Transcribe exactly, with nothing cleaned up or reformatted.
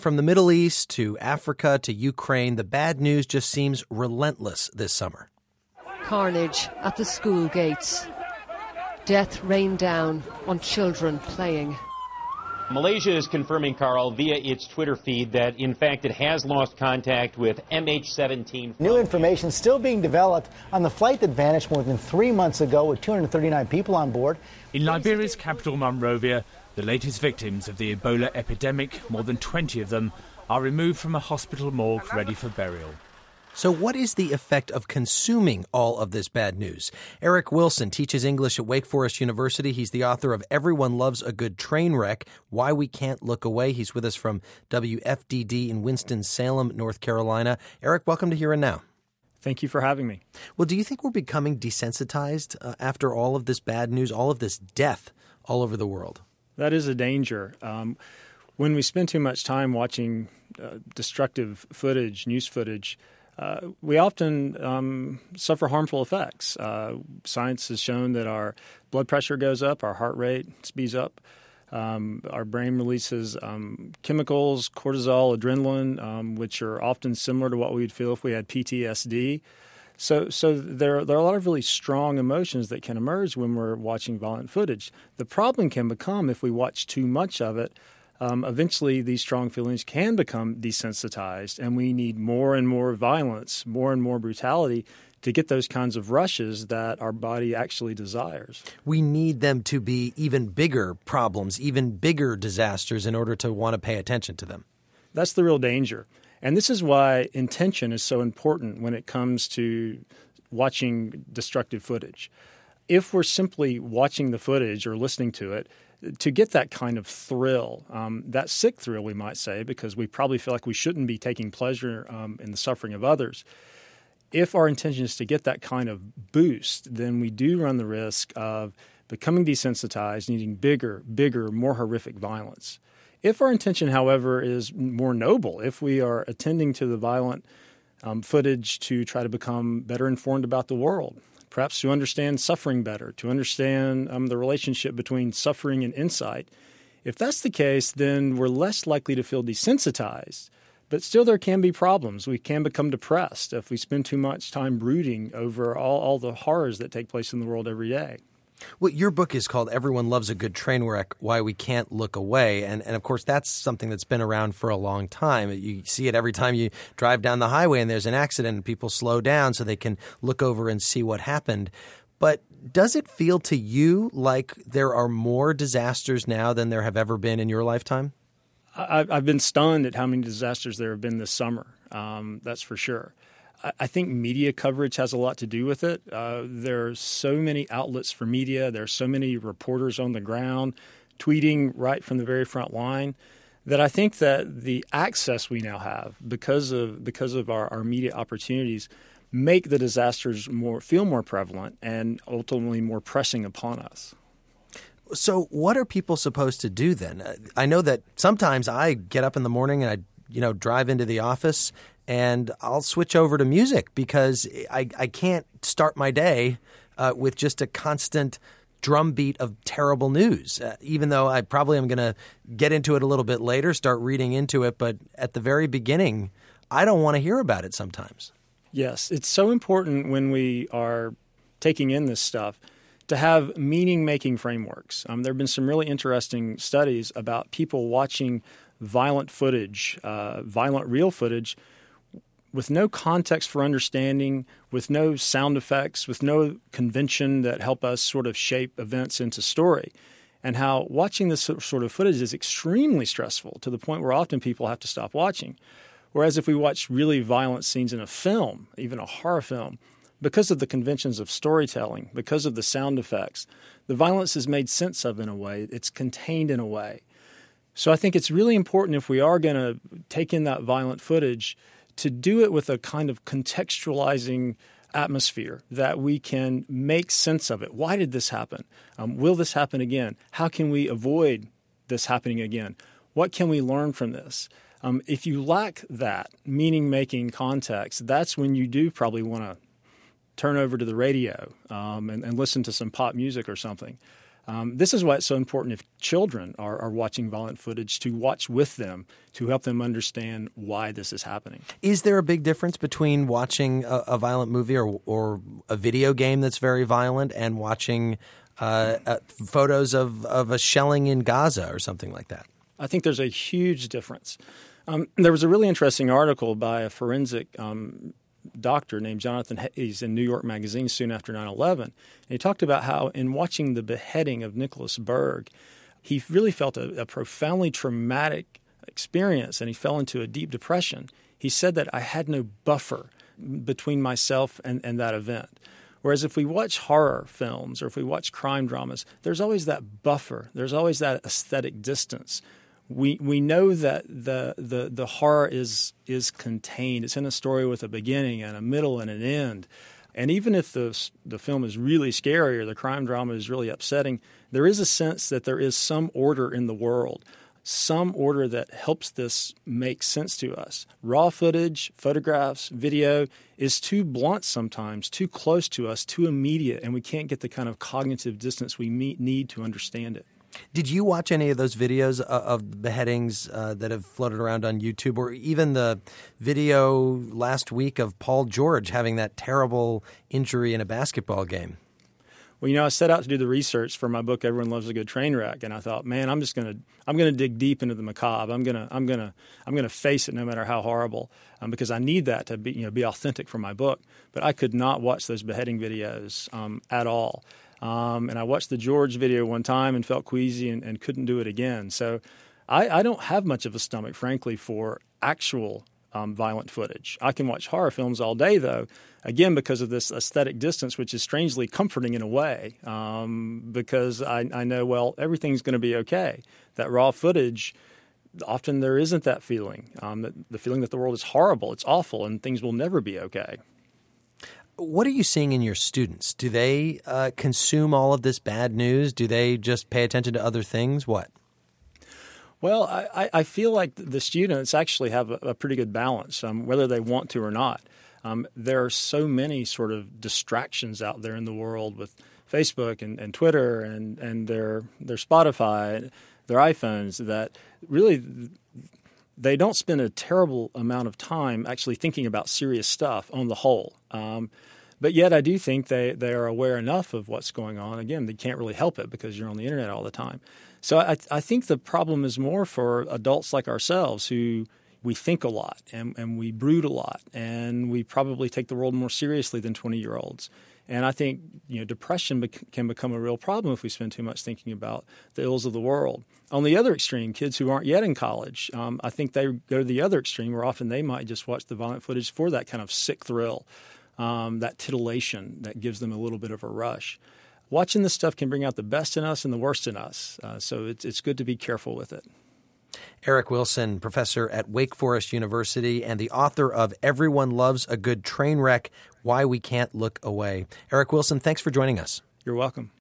From the Middle East to Africa to Ukraine, the bad news just seems relentless this summer. Carnage at the school gates. Death rained down on children playing. Malaysia is confirming, Carl, via its Twitter feed that, in fact, it has lost contact with M H seventeen. New information still being developed on the flight that vanished more than three months ago with two hundred thirty-nine people on board. In Liberia's capital, Monrovia, the latest victims of the Ebola epidemic, more than twenty of them, are removed from a hospital morgue ready for burial. So what is the effect of consuming all of this bad news? Eric Wilson teaches English at Wake Forest University. He's the author of Everyone Loves a Good Train Wreck, Why We Can't Look Away. He's with us from W F D D in Winston-Salem, North Carolina. Eric, welcome to Here and Now. Thank you for having me. Well, do you think we're becoming desensitized uh, after all of this bad news, all of this death all over the world? That is a danger. Um, when we spend too much time watching uh, destructive footage, news footage, Uh, we often um, suffer harmful effects. Uh, science has shown that our blood pressure goes up, our heart rate speeds up, um, our brain releases um, chemicals, cortisol, adrenaline, um, which are often similar to what we'd feel if we had P T S D. So, so there, there are a lot of really strong emotions that can emerge when we're watching violent footage. The problem can become if we watch too much of it. Um, eventually, these strong feelings can become desensitized, and we need more and more violence, more and more brutality to get those kinds of rushes that our body actually desires. We need them to be even bigger problems, even bigger disasters in order to want to pay attention to them. That's the real danger. And this is why intention is so important when it comes to watching destructive footage. If we're simply watching the footage or listening to it, to get that kind of thrill, um, that sick thrill, we might say, because we probably feel like we shouldn't be taking pleasure um, in the suffering of others. If our intention is to get that kind of boost, then we do run the risk of becoming desensitized, needing bigger, bigger, more horrific violence. If our intention, however, is more noble, if we are attending to the violent um, footage to try to become better informed about the world, perhaps to understand suffering better, to understand um, the relationship between suffering and insight. If that's the case, then we're less likely to feel desensitized. But still, there can be problems. We can become depressed if we spend too much time brooding over all, all the horrors that take place in the world every day. Well, your book is called Everyone Loves a Good Train Wreck, Why We Can't Look Away. And, and of course, that's something that's been around for a long time. You see it every time you drive down the highway and there's an accident and people slow down so they can look over and see what happened. But does it feel to you like there are more disasters now than there have ever been in your lifetime? I've been stunned at how many disasters there have been this summer. Um, that's for sure. I think media coverage has a lot to do with it. Uh, there are so many outlets for media. There are so many reporters on the ground tweeting right from the very front line that I think that the access we now have because of because of our, our media opportunities make the disasters more feel more prevalent and ultimately more pressing upon us. So what are people supposed to do then? I know that sometimes I get up in the morning and I you know drive into the office and I'll switch over to music because I, I can't start my day uh, with just a constant drumbeat of terrible news, uh, even though I probably am going to get into it a little bit later, start reading into it. But at the very beginning, I don't want to hear about it sometimes. Yes, it's so important when we are taking in this stuff to have meaning-making frameworks. Um, there have been some really interesting studies about people watching violent footage, uh, violent real footage, with no context for understanding, with no sound effects, with no convention that help us sort of shape events into story, and how watching this sort of footage is extremely stressful to the point where often people have to stop watching. Whereas if we watch really violent scenes in a film, even a horror film, because of the conventions of storytelling, because of the sound effects, the violence is made sense of in a way. It's contained in a way. So I think it's really important if we are going to take in that violent footage to do it with a kind of contextualizing atmosphere that we can make sense of it. Why did this happen? Um, will this happen again? How can we avoid this happening again? What can we learn from this? Um, if you lack that meaning-making context, that's when you do probably want to turn over to the radio um, and, and listen to some pop music or something. Um, this is why it's so important if children are, are watching violent footage to watch with them to help them understand why this is happening. Is there a big difference between watching a, a violent movie or, or a video game that's very violent and watching uh, uh, photos of, of a shelling in Gaza or something like that? I think there's a huge difference. Um, there was a really interesting article by a forensic um, doctor named Jonathan Hayes in New York Magazine soon after nine eleven. And he talked about how in watching the beheading of Nicholas Berg, he really felt a, a profoundly traumatic experience and he fell into a deep depression. He said that I had no buffer between myself and, and that event. Whereas if we watch horror films or if we watch crime dramas, there's always that buffer. There's always that aesthetic distance. We we know that the, the the horror is is contained. It's in a story with a beginning and a middle and an end. And even if the the film is really scary or the crime drama is really upsetting, there is a sense that there is some order in the world, some order that helps this make sense to us. Raw footage, photographs, video is too blunt sometimes, too close to us, too immediate, and we can't get the kind of cognitive distance we need to understand it. Did you watch any of those videos of beheadings uh, that have floated around on YouTube, or even the video last week of Paul George having that terrible injury in a basketball game? Well, you know, I set out to do the research for my book, Everyone Loves a Good Train Wreck, and I thought, man, I'm just gonna, I'm gonna dig deep into the macabre. I'm gonna, I'm gonna, I'm gonna face it, no matter how horrible, um, because I need that to be, you know, be authentic for my book. But I could not watch those beheading videos um, at all. Um, and I watched the George video one time and felt queasy and, and couldn't do it again. So I, I don't have much of a stomach, frankly, for actual um, violent footage. I can watch horror films all day, though, again, because of this aesthetic distance, which is strangely comforting in a way, um, because I, I know, well, everything's going to be okay. That raw footage, often there isn't that feeling, um, that, the feeling that the world is horrible, it's awful, and things will never be okay. What are you seeing in your students? Do they uh, consume all of this bad news? Do they just pay attention to other things? What? Well, I, I feel like the students actually have a, a pretty good balance, um, whether they want to or not. Um, there are so many sort of distractions out there in the world with Facebook and, and Twitter and, and their their Spotify, their iPhones, that really they don't spend a terrible amount of time actually thinking about serious stuff on the whole. Um, but yet I do think they, they are aware enough of what's going on. Again, they can't really help it because you're on the internet all the time. So I, I think the problem is more for adults like ourselves who we think a lot and, and we brood a lot and we probably take the world more seriously than twenty-year-olds. And I think, you know, depression bec- can become a real problem if we spend too much thinking about the ills of the world. On the other extreme, kids who aren't yet in college, um, I think they go to the other extreme where often they might just watch the violent footage for that kind of sick thrill, um, that titillation that gives them a little bit of a rush. Watching this stuff can bring out the best in us and the worst in us, uh, so it's, it's good to be careful with it. Eric Wilson, professor at Wake Forest University and the author of Everyone Loves a Good Train Wreck, Why We Can't Look Away. Eric Wilson, thanks for joining us. You're welcome.